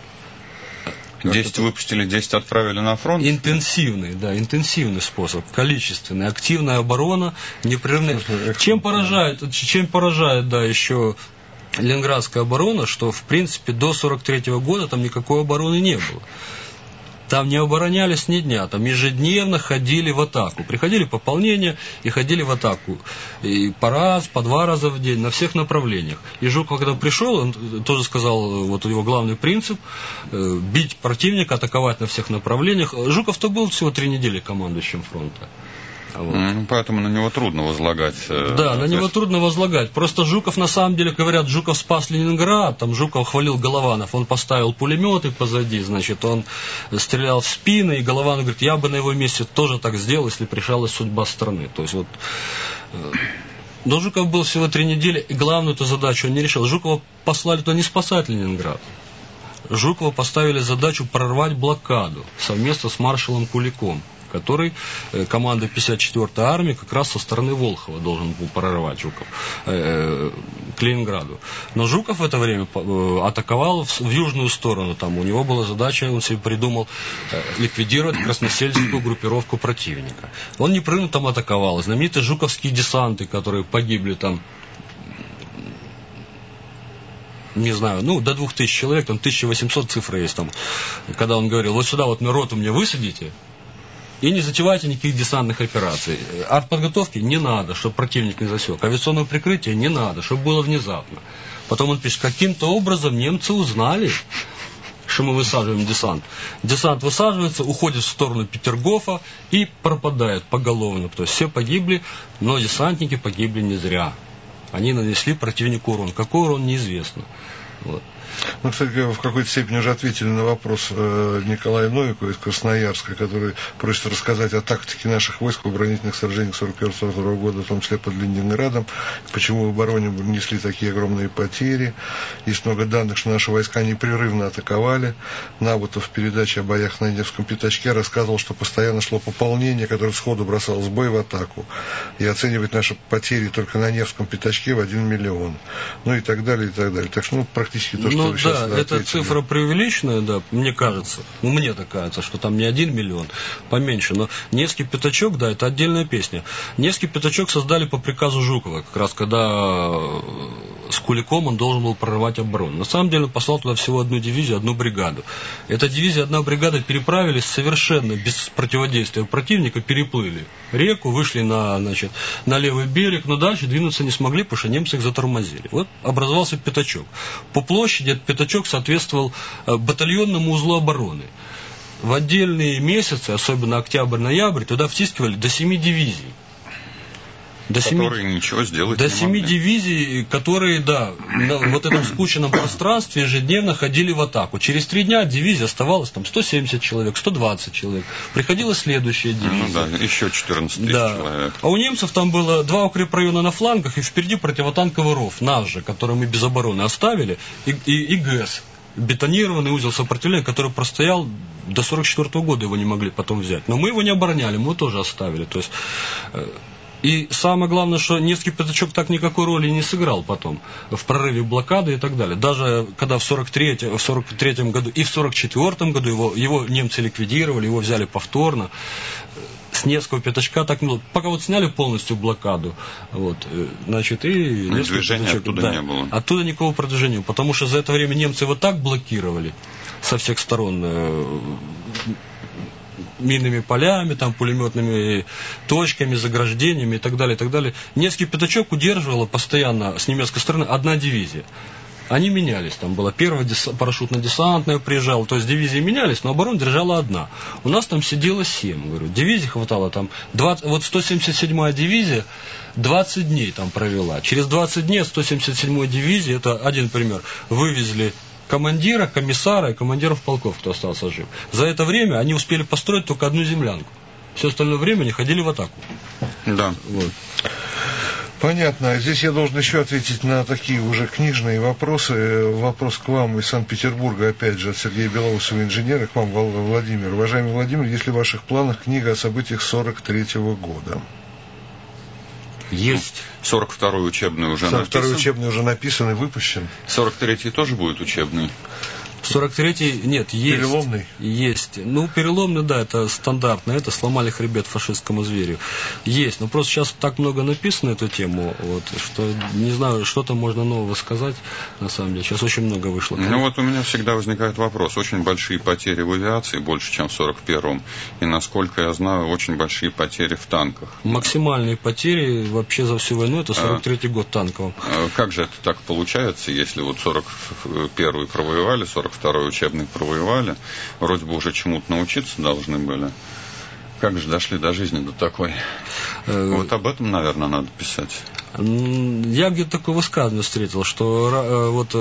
десять выпустили, десять отправили на фронт? Интенсивный, да, интенсивный способ, количественный, активная оборона, непрерывная. Чем поражает, чем поражает, да, еще Ленинградская оборона, что, в принципе, до сорок третьего года там никакой обороны не было. Там не оборонялись ни дня, там ежедневно ходили в атаку. Приходили пополнения и ходили в атаку. И по раз, по два раза в день, на всех направлениях. И Жуков, когда пришел, он тоже сказал, вот его главный принцип, бить противника, атаковать на всех направлениях. Жуков-то был всего три недели командующим фронта. Вот. Ну, поэтому на него трудно возлагать. Да, на него трудно возлагать. Просто Жуков, на самом деле, говорят, Жуков спас Ленинград, там Жуков хвалил Голованов, он поставил пулеметы позади, значит, он стрелял в спины, и Голованов говорит, я бы на его месте тоже так сделал, если решалась судьба страны. То есть вот... Но Жуков был всего три недели, и главную эту задачу он не решил. Жукова послали туда не спасать Ленинград. Жукова поставили задачу прорвать блокаду совместно с маршалом Куликом, который э, командой пятьдесят четвёртой армии как раз со стороны Волхова должен был прорвать Жуков э, к Ленинграду. Но Жуков в это время э, атаковал в, в южную сторону. Там у него была задача, он себе придумал э, ликвидировать красносельскую группировку противника. Он непрерывно там атаковал. Знаменитые жуковские десанты, которые погибли там, не знаю, ну, до двух тысяч человек, там тысяча восемьсот цифры есть там, когда он говорил, вот сюда вот на роту мне высадите, и не затевайте никаких десантных операций. Артподготовки не надо, чтобы противник не засек. Авиационного прикрытия не надо, чтобы было внезапно. Потом он пишет, каким-то образом немцы узнали, что мы высаживаем десант. Десант высаживается, уходит в сторону Петергофа и пропадает поголовно. То есть все погибли, но десантники погибли не зря. Они нанесли противнику урон. Какой урон, неизвестно. Вот. Ну, кстати, в какой-то степени уже ответили на вопрос Николая Новикова из Красноярска, который просит рассказать о тактике наших войск в оборонительных сражениях сорок первого сорок второго года, в том числе под Ленинградом, почему в обороне несли такие огромные потери. Есть много данных, что наши войска непрерывно атаковали. Набутов в передаче о боях на Невском пятачке рассказывал, что постоянно шло пополнение, которое сходу бросалось в бой в атаку, и оценивать наши потери только на Невском пятачке в один миллион. Ну и так далее, и так далее. Так что, ну, практически то, что Ну да, эта цифра преувеличенная, да, мне кажется, ну мне так кажется, что там не один миллион, поменьше, но Невский пятачок, да, это отдельная песня. Невский пятачок создали по приказу Жукова, как раз когда с Куликом он должен был прорывать оборону. На самом деле он послал туда всего одну дивизию, одну бригаду. Эта дивизия, одна бригада переправились совершенно без противодействия противника, переплыли реку, вышли на, значит, на левый берег, но дальше двинуться не смогли, потому что немцы их затормозили. Вот образовался пятачок. По площади этот пятачок соответствовал батальонному узлу обороны. В отдельные месяцы, особенно октябрь-ноябрь, туда втискивали до семи дивизий. До которые семи, ничего сделать до не семи могли. Дивизий, которые, да, на вот этом скученном пространстве ежедневно ходили в атаку. Через три дня дивизия оставалась там сто семьдесят человек, сто двадцать человек. Приходила следующая дивизия. Ну да, еще четырнадцать тысяч да. человек. А у немцев там было два укрепрайона на флангах и впереди противотанковый ров, наш же, который мы без обороны оставили, и, и, и ГЭС. Бетонированный узел сопротивления, который простоял до сорок четвёртого года, его не могли потом взять. Но мы его не обороняли, мы его тоже оставили. То есть... И самое главное, что Невский пятачок так никакой роли не сыграл потом в прорыве блокады и так далее. Даже когда в сорок третьем, в сорок третьем году и в сорок четвёртом году его, его немцы ликвидировали, его взяли повторно. С Невского пятачка так было. Пока вот сняли полностью блокаду, вот, значит, и движения оттуда да, не было. Оттуда никакого продвижения, потому что за это время немцы его так блокировали со всех сторон, минными полями, там, пулеметными точками, заграждениями и так далее, и так далее. Невский пятачок удерживала постоянно с немецкой стороны одна дивизия. они менялись. Там была первая парашютно-десантная приезжала, то есть дивизии менялись, но оборона держала одна. У нас там сидело семь, говорю, дивизий хватало там, двадцать, вот сто семьдесят седьмая дивизия двадцать дней там провела. Через двадцать дней сто семьдесят седьмой дивизии, это один пример, вывезли командира, комиссара и командиров полков, кто остался жив. За это время они успели построить только одну землянку. Все остальное время они ходили в атаку. Да. Вот. Понятно. Здесь я должен еще ответить на такие уже книжные вопросы. Вопрос к вам из Санкт-Петербурга, опять же, от Сергея Белоусова, инженера, к вам, Владимир. Уважаемый Владимир, есть ли в ваших планах книга о событиях сорок третьего года? Есть. сорок второй учебный уже сорок второй написан. учебный уже написан и выпущен. сорок третий тоже будет учебный? сорок третий, нет, есть. Переломный? Есть. Ну, переломный, да, это стандартно. Это сломали хребет фашистскому зверю. Есть. Но просто сейчас так много написано эту тему, вот, что не знаю, что там можно нового сказать, на самом деле. Сейчас очень много вышло. Ну, вот у меня всегда возникает вопрос. Очень большие потери в авиации, больше, чем в сорок первом. И, насколько я знаю, очень большие потери в танках. Максимальные потери вообще за всю войну, это сорок третий а, год танковым. А как же это так получается, если вот сорок первый провоевали, сорок второй учебный провоевали, вроде бы уже чему-то научиться должны были. Как же дошли до жизни до такой? Вот об этом, наверное, надо писать. Я где-то такое высказывание встретил, что вот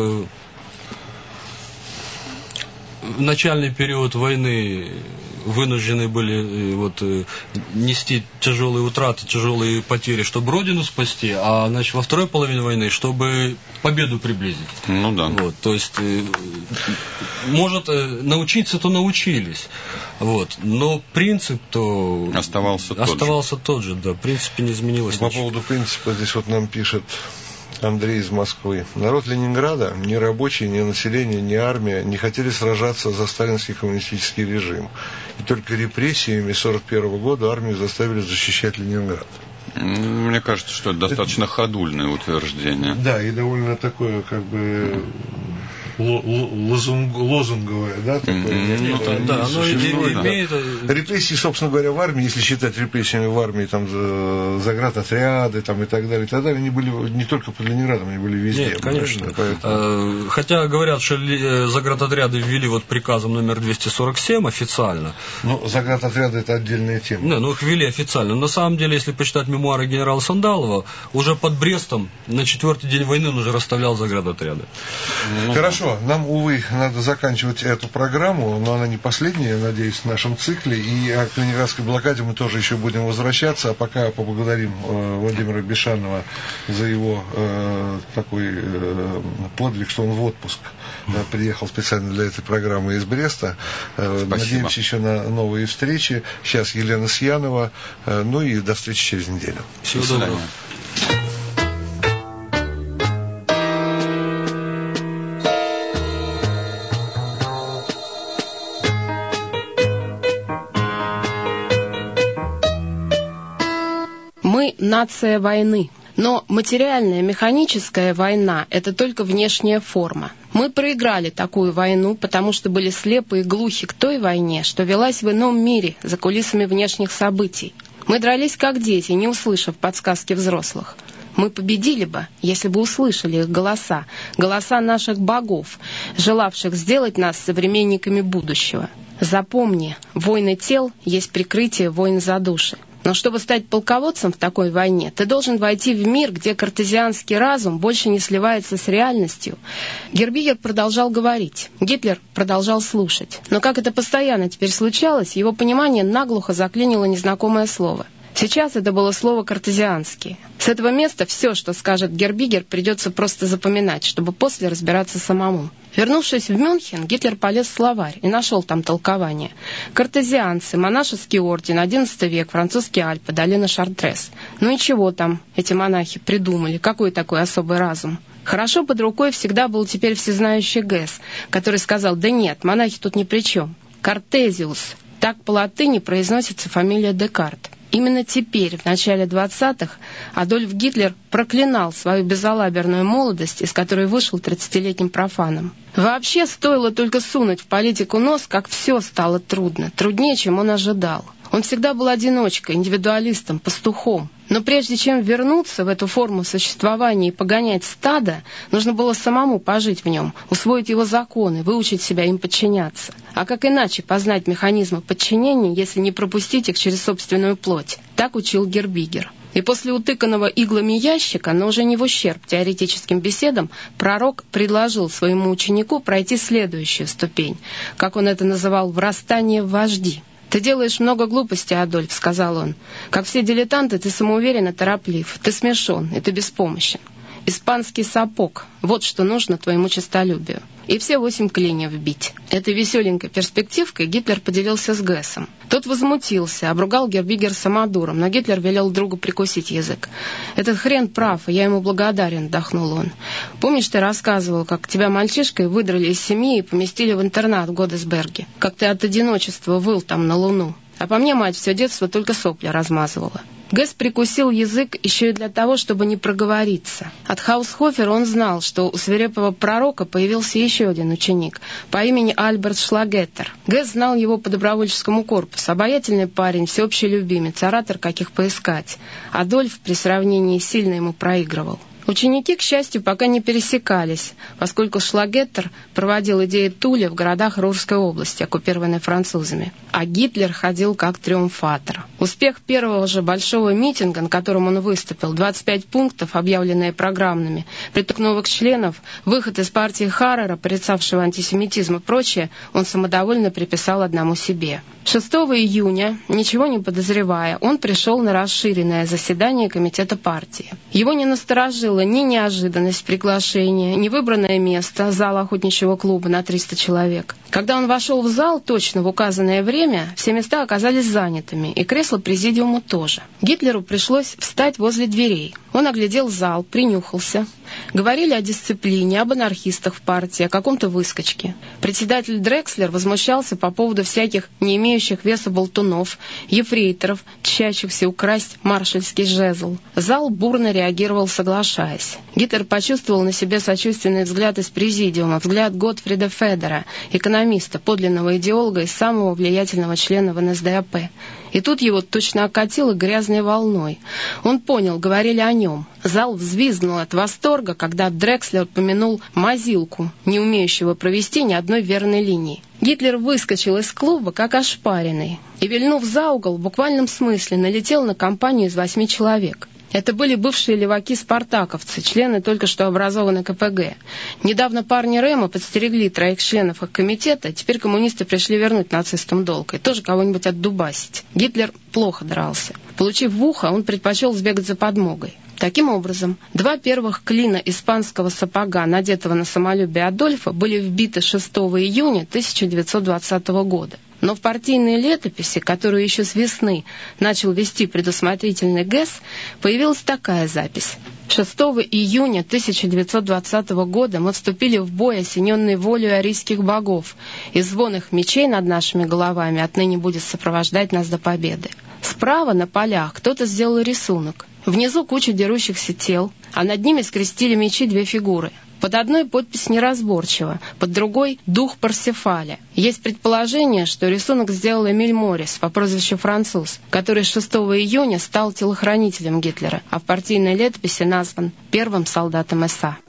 в начальный период войны вынуждены были вот, нести тяжелые утраты, тяжелые потери, чтобы родину спасти, а значит, во второй половине войны, чтобы победу приблизить. Ну да. Вот, то есть, может, научиться, то научились. Вот, но принцип-то оставался, оставался тот, тот же, да, в принципе не изменилось. По ничего. поводу принципа здесь вот нам пишет Андрей из Москвы. Народ Ленинграда, ни рабочие, ни население, ни армия не хотели сражаться за сталинский коммунистический режим. И только репрессиями сорок первого года армию заставили защищать Ленинград. Мне кажется, что это достаточно это... ходульное утверждение. Да, и довольно такое, как бы, лозунг, лозунговое, да, такое. Mm-hmm. Это, да, оно имеет... Репрессии, собственно говоря, в армии, если считать репрессиями в армии, там, заградотряды, там, и так далее, и так далее, они были не только под Ленинградом, они были везде. Нет, конечно. Поэтому... Хотя говорят, что заградотряды ввели вот приказом номер двести сорок семь официально. Ну, заградотряды — это отдельная тема. Не, ну их ввели официально. На самом деле, если почитать мемуары генерала Сандалова, уже под Брестом на четвертый день войны он уже расставлял заградотряды. Ну, Хорошо. Нам, увы, надо заканчивать эту программу, но она не последняя, надеюсь, в нашем цикле. И к Ленинградской блокаде мы тоже еще будем возвращаться. А пока поблагодарим э, Владимира Бешанова за его э, такой э, подвиг, что он в отпуск э, приехал специально для этой программы из Бреста. Э, надеемся еще на новые встречи. Сейчас Елена Сьянова. Э, ну и до встречи через неделю. Всего доброго. Мы нация войны. Но материальная, механическая война – это только внешняя форма. Мы проиграли такую войну, потому что были слепы и глухи к той войне, что велась в ином мире, за кулисами внешних событий. Мы дрались как дети, не услышав подсказки взрослых. Мы победили бы, если бы услышали их голоса, голоса наших богов, желавших сделать нас современниками будущего. Запомни, войны тел есть прикрытие войн за души. Но чтобы стать полководцем в такой войне, ты должен войти в мир, где картезианский разум больше не сливается с реальностью. Гербигер продолжал говорить, Гитлер продолжал слушать. Но как это постоянно теперь случалось, его понимание наглухо заклинило незнакомое слово. Сейчас это было слово «картезианский». С этого места все, что скажет Гербигер, придется просто запоминать, чтобы после разбираться самому. Вернувшись в Мюнхен, Гитлер полез в словарь и нашел там толкование. Картезианцы, монашеский орден, одиннадцатый век, французские Альпы, долина Шартрес. Ну и чего там эти монахи придумали? Какой такой особый разум? Хорошо под рукой всегда был теперь всезнающий Гесс, который сказал: да нет, монахи тут ни при чем. Картезиус. Так по латыни произносится фамилия Декарт. Именно теперь, в начале двадцатых, Адольф Гитлер проклинал свою безалаберную молодость, из которой вышел тридцатилетним профаном. Вообще, стоило только сунуть в политику нос, как все стало трудно, труднее, чем он ожидал. Он всегда был одиночкой, индивидуалистом, пастухом. Но прежде чем вернуться в эту форму существования и погонять стадо, нужно было самому пожить в нем, усвоить его законы, выучить себя им подчиняться. А как иначе познать механизмы подчинения, если не пропустить их через собственную плоть? Так учил Гербигер. И после утыканного иглами ящика, но уже не в ущерб теоретическим беседам, пророк предложил своему ученику пройти следующую ступень, как он это называл, «врастание в вожди». «Ты делаешь много глупостей, Адольф», — сказал он. «Как все дилетанты, ты самоуверен и тороплив, ты смешон, и ты беспомощен. Испанский сапог — вот что нужно твоему честолюбию. И все восемь клиньев бить». Этой веселенькой перспективкой Гитлер поделился с Гессом. Тот возмутился, обругал Гербигер самодуром, но Гитлер велел другу прикусить язык. «Этот хрен прав, и я ему благодарен», — вдохнул он. «Помнишь, ты рассказывал, как тебя мальчишкой выдрали из семьи и поместили в интернат в Годесберге? Как ты от одиночества выл там на луну? А по мне мать все детство только сопли размазывала». Гесс прикусил язык еще и для того, чтобы не проговориться. От Хаусхофера он знал, что у свирепого пророка появился еще один ученик по имени Альберт Шлагеттер. Гесс знал его по добровольческому корпусу. Обаятельный парень, всеобщий любимец, оратор, каких поискать. Адольф при сравнении сильно ему проигрывал. Ученики, к счастью, пока не пересекались, поскольку Шлагеттер проводил идеи Туля в городах Рурской области, оккупированной французами, а Гитлер ходил как триумфатор. Успех первого же большого митинга, на котором он выступил, двадцать пять пунктов, объявленные программными, приток новых членов, выход из партии Харрера, порицавшего антисемитизм и прочее, он самодовольно приписал одному себе. шестого июня, ничего не подозревая, он пришел на расширенное заседание комитета партии. Его не насторожило ни неожиданность приглашения, ни выбранное место, зала охотничьего клуба на триста человек. Когда он вошел в зал, точно в указанное время, все места оказались занятыми, и кресло президиума тоже. Гитлеру пришлось встать возле дверей. Он оглядел зал, принюхался. Говорили о дисциплине, об анархистах в партии, о каком-то выскочке. Председатель Дрекслер возмущался по поводу всяких не имеющих веса болтунов, ефрейторов, тщащихся украсть маршальский жезл. Зал бурно реагировал, соглашаясь. Гитлер почувствовал на себе сочувственный взгляд из президиума, взгляд Готфрида Федера, экономиста, подлинного идеолога и самого влиятельного члена в эн эс дэ а пэ. И тут его точно окатило грязной волной. Он понял, говорили о нем. Зал взвизгнул от восторга, когда Дрекслер помянул мазилку, не умеющего провести ни одной верной линии. Гитлер выскочил из клуба, как ошпаренный, и, вильнув за угол, в буквальном смысле налетел на компанию из восьми человек. Это были бывшие леваки-спартаковцы, члены только что образованной ка пэ гэ. Недавно парни Рэма подстерегли троих членов их комитета, теперь коммунисты пришли вернуть нацистам долг и тоже кого-нибудь отдубасить. Гитлер плохо дрался. Получив в ухо, он предпочел сбегать за подмогой. Таким образом, два первых клина испанского сапога, надетого на самолюбие Адольфа, были вбиты шестого июня тысяча девятьсот двадцатого года. Но в партийной летописи, которую еще с весны начал вести предусмотрительный Гесс, появилась такая запись. шестого июня тысяча девятьсот двадцатого года мы вступили в бой, осененный волею арийских богов, и звон их мечей над нашими головами отныне будет сопровождать нас до победы. Справа на полях кто-то сделал рисунок. Внизу куча дерущихся тел, а над ними скрестили мечи две фигуры. Под одной подпись неразборчива, под другой — дух Парсифаля. Есть предположение, что рисунок сделал Эмиль Моррис по прозвищу Француз, который шестого июня стал телохранителем Гитлера, а в партийной летописи назван первым солдатом эс а.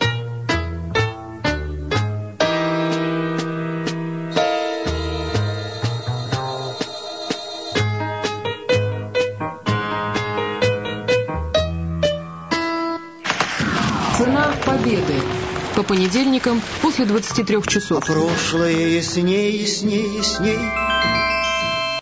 Цена победы. По понедельникам после двадцати трёх часов. Прошлое ясней, ясней, ясней.